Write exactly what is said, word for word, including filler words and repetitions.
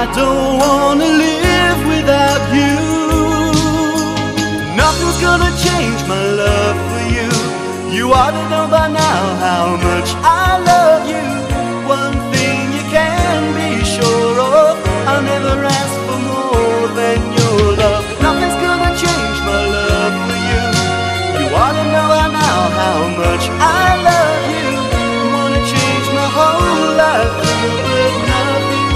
don't wanna live without you. Nothing's gonna change my love for you. You ought to know by now how much I love you. One thing you can be sure of, I'll never ask for more than your love. Nothing's gonna change my love for you. You ought to know by now how much I